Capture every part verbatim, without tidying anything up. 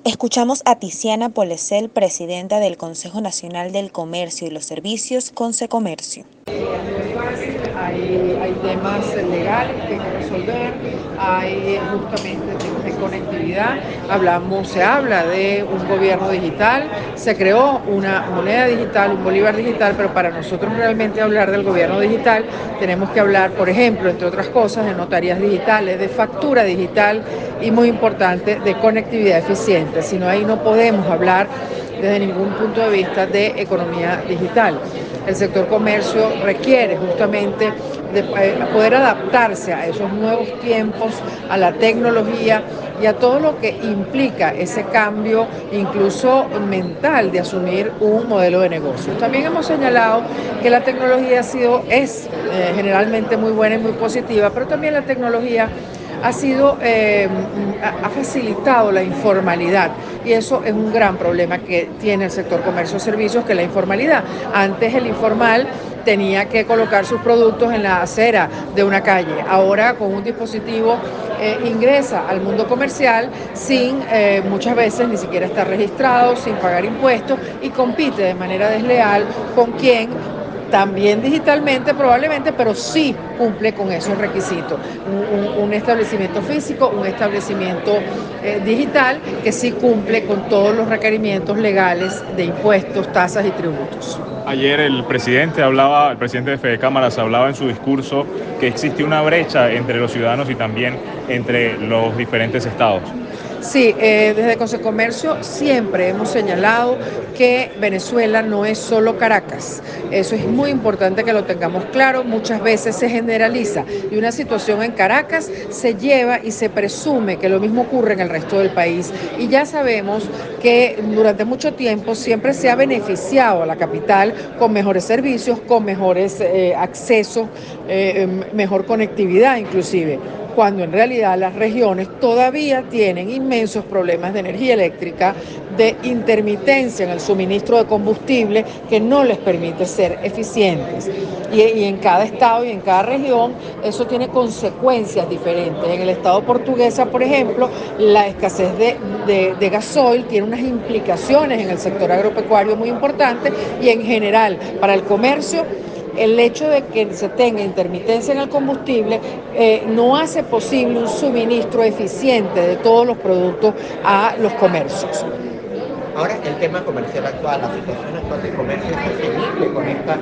Escuchamos a Tiziana Polesel, presidenta del Consejo Nacional del Comercio y los Servicios, Consecomercio. Hay, hay temas legales que hay que resolver, hay justamente temas de conectividad, hablamos, se habla de un gobierno digital, se creó una moneda digital, un bolívar digital, pero para nosotros realmente hablar del gobierno digital tenemos que hablar, por ejemplo, entre otras cosas, de notarías digitales, de factura digital y muy importante, de conectividad eficiente, si no ahí no podemos hablar desde ningún punto de vista de economía digital. El sector comercio requiere justamente de poder adaptarse a esos nuevos tiempos, a la tecnología y a todo lo que implica ese cambio incluso mental de asumir un modelo de negocio. También hemos señalado que la tecnología ha sido, es eh, generalmente muy buena y muy positiva, pero también la tecnología ha sido, eh, ha facilitado la informalidad y eso es un gran problema que tiene el sector comercio y servicios, que la informalidad. Antes el informal tenía que colocar sus productos en la acera de una calle. Ahora con un dispositivo eh, ingresa al mundo comercial sin eh, muchas veces ni siquiera estar registrado, sin pagar impuestos y compite de manera desleal con quien también digitalmente probablemente, pero sí cumple con esos requisitos. Un, un, un establecimiento físico, un establecimiento eh, digital que sí cumple con todos los requerimientos legales de impuestos, tasas y tributos. Ayer el presidente hablaba, el presidente de Fede Cámaras hablaba en su discurso que existe una brecha entre los ciudadanos y también entre los diferentes estados. Sí, eh, desde Consecomercio siempre hemos señalado que Venezuela no es solo Caracas. Eso es muy importante que lo tengamos claro. Muchas veces se generaliza y una situación en Caracas se lleva y se presume que lo mismo ocurre en el resto del país. Y ya sabemos que durante mucho tiempo siempre se ha beneficiado a la capital con mejores servicios, con mejores eh, accesos, eh, mejor conectividad inclusive, cuando en realidad las regiones todavía tienen inmensos problemas de energía eléctrica, de intermitencia en el suministro de combustible que no les permite ser eficientes. Y, y en cada estado y en cada región eso tiene consecuencias diferentes. En el estado portuguesa, por ejemplo, la escasez de, de, de gasoil tiene unas implicaciones en el sector agropecuario muy importantes y en general para el comercio. El hecho de que se tenga intermitencia en el combustible eh, no hace posible un suministro eficiente de todos los productos a los comercios. Ahora, el tema comercial actual, la situación actual del comercio es sostenible con esta...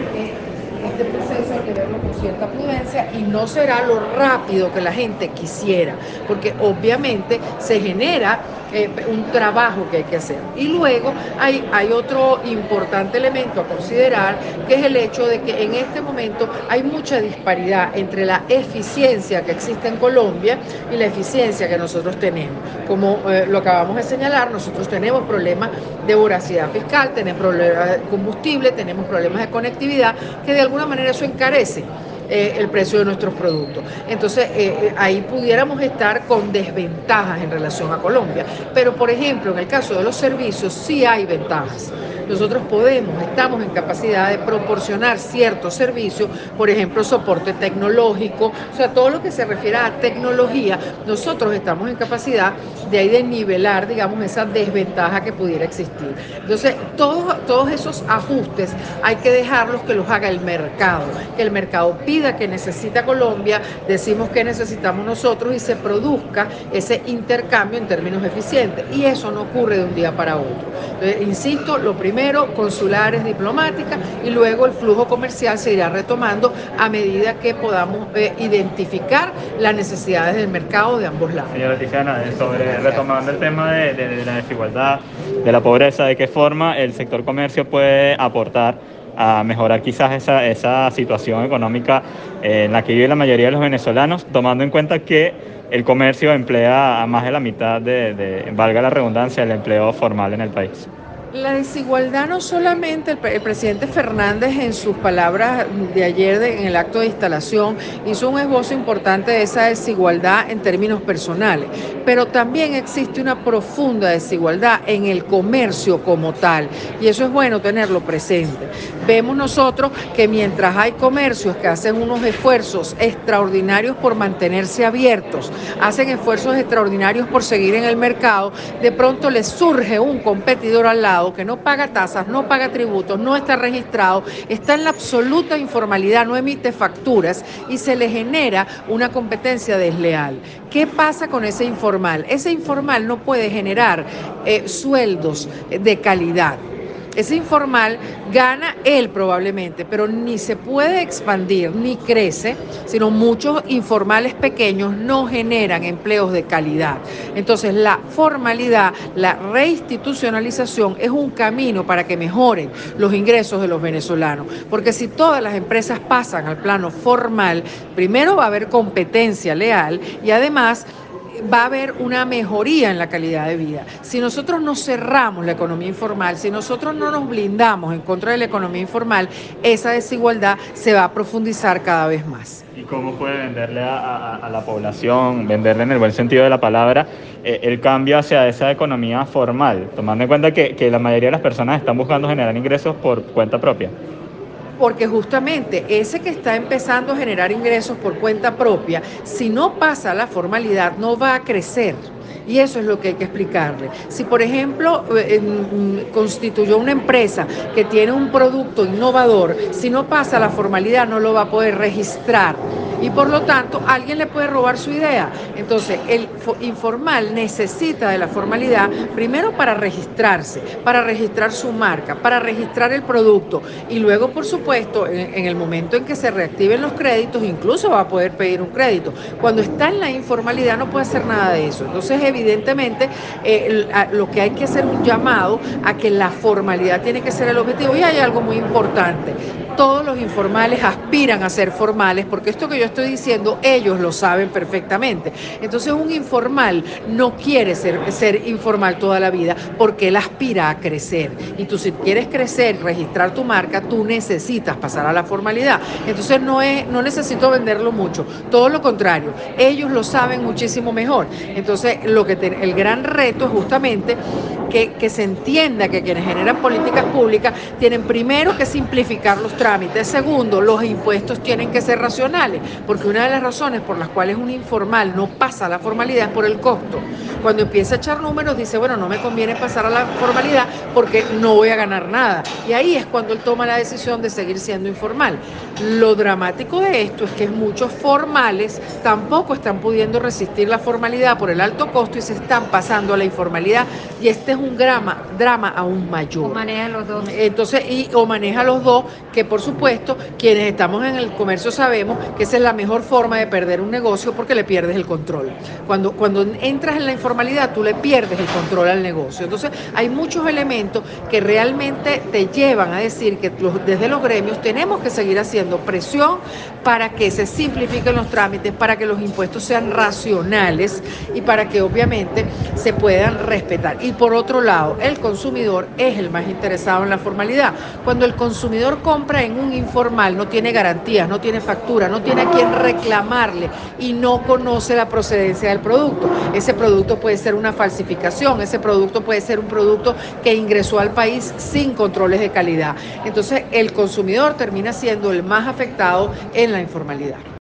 Este proceso hay que verlo con cierta prudencia y no será lo rápido que la gente quisiera, porque obviamente se genera eh, un trabajo que hay que hacer. Y luego hay, hay otro importante elemento a considerar, que es el hecho de que en este momento hay mucha disparidad entre la eficiencia que existe en Colombia y la eficiencia que nosotros tenemos. Como eh, lo acabamos de señalar, nosotros tenemos problemas de voracidad fiscal, tenemos problemas de combustible, tenemos problemas de conectividad, que de alguna manera eso encarece eh, el precio de nuestros productos. Entonces eh, ahí pudiéramos estar con desventajas en relación a Colombia, pero por ejemplo en el caso de los servicios sí hay ventajas. Nosotros podemos, estamos en capacidad de proporcionar ciertos servicios, por ejemplo, soporte tecnológico, o sea, todo lo que se refiere a tecnología, nosotros estamos en capacidad de ahí de nivelar, digamos, esa desventaja que pudiera existir. Entonces, todos, todos esos ajustes hay que dejarlos que los haga el mercado, que el mercado pida que necesita Colombia, decimos que necesitamos nosotros y se produzca ese intercambio en términos eficientes. Y eso no ocurre de un día para otro. Entonces, insisto, lo primero Primero, consulares, diplomáticas, y luego el flujo comercial se irá retomando a medida que podamos eh, identificar las necesidades del mercado de ambos lados. Señora Tiziana, sobre, retomando el tema de, de, de la desigualdad, de la pobreza, ¿de qué forma el sector comercio puede aportar a mejorar quizás esa, esa situación económica en la que vive la mayoría de los venezolanos, tomando en cuenta que el comercio emplea a más de la mitad de, de valga la redundancia, el empleo formal en el país? La desigualdad no solamente, el, el presidente Fernández en sus palabras de ayer de, en el acto de instalación hizo un esbozo importante de esa desigualdad en términos personales, pero también existe una profunda desigualdad en el comercio como tal, y eso es bueno tenerlo presente. Vemos nosotros que mientras hay comercios que hacen unos esfuerzos extraordinarios por mantenerse abiertos, hacen esfuerzos extraordinarios por seguir en el mercado, de pronto les surge un competidor al lado que no paga tasas, no paga tributos, no está registrado, está en la absoluta informalidad, no emite facturas y se le genera una competencia desleal. ¿Qué pasa con ese informal? Ese informal no puede generar eh, sueldos de calidad. Ese informal gana él probablemente, pero ni se puede expandir ni crece, sino muchos informales pequeños no generan empleos de calidad. Entonces la formalidad, la reinstitucionalización es un camino para que mejoren los ingresos de los venezolanos, porque si todas las empresas pasan al plano formal, primero va a haber competencia leal y además va a haber una mejoría en la calidad de vida. Si nosotros no cerramos la economía informal, si nosotros no nos blindamos en contra de la economía informal, esa desigualdad se va a profundizar cada vez más. ¿Y cómo puede venderle a, a, a la población, venderle en el buen sentido de la palabra, eh, el cambio hacia esa economía formal, tomando en cuenta que, que la mayoría de las personas están buscando generar ingresos por cuenta propia? Porque justamente ese que está empezando a generar ingresos por cuenta propia, si no pasa a la formalidad, no va a crecer. Y eso es lo que hay que explicarle. Si, por ejemplo, eh, constituyó una empresa que tiene un producto innovador, si no pasa a la formalidad no lo va a poder registrar. Y por lo tanto, alguien le puede robar su idea. Entonces, el informal necesita de la formalidad primero para registrarse, para registrar su marca, para registrar el producto. Y luego, por supuesto, en, en el momento en que se reactiven los créditos, incluso va a poder pedir un crédito. Cuando está en la informalidad no puede hacer nada de eso. Entonces, evidentemente, eh, lo que hay que hacer un llamado a que la formalidad tiene que ser el objetivo. Y hay algo muy importante. Todos los informales aspiran a ser formales, porque esto que yo estoy diciendo, ellos lo saben perfectamente. Entonces, un informal no quiere ser, ser informal toda la vida, porque él aspira a crecer. Y tú, si quieres crecer, registrar tu marca, tú necesitas pasar a la formalidad. Entonces, no, es, no necesito venderlo mucho, todo lo contrario, ellos lo saben muchísimo mejor. Entonces, lo que te, el gran reto es justamente que, que se entienda que quienes generan políticas públicas tienen primero que simplificar los trámites, segundo, los impuestos tienen que ser racionales, porque una de las razones por las cuales un informal no pasa a la formalidad es por el costo. Cuando empieza a echar números dice, bueno, no me conviene pasar a la formalidad porque no voy a ganar nada. Y ahí es cuando él toma la decisión de seguir siendo informal. Lo dramático de esto es que muchos formales tampoco están pudiendo resistir la formalidad por el alto costo y se están pasando a la informalidad, y este es un drama, drama aún mayor. O maneja los dos. Entonces, y, o maneja los dos, que por supuesto, quienes estamos en el comercio sabemos que esa es la mejor forma de perder un negocio, porque le pierdes el control. Cuando, cuando entras en la informalidad, tú le pierdes el control al negocio. Entonces, hay muchos elementos que realmente te llevan a decir que los, desde los gremios tenemos que seguir haciendo presión para que se simplifiquen los trámites, para que los impuestos sean racionales y para que obviamente se puedan respetar. Y por otro lado, el consumidor es el más interesado en la formalidad. Cuando el consumidor compra en un informal, no tiene garantías, no tiene factura, no tiene a quien reclamarle y no conoce la procedencia del producto. Ese producto puede ser una falsificación, ese producto puede ser un producto que ingresó al país sin controles de calidad. Entonces, el consumidor termina siendo el más afectado en la informalidad.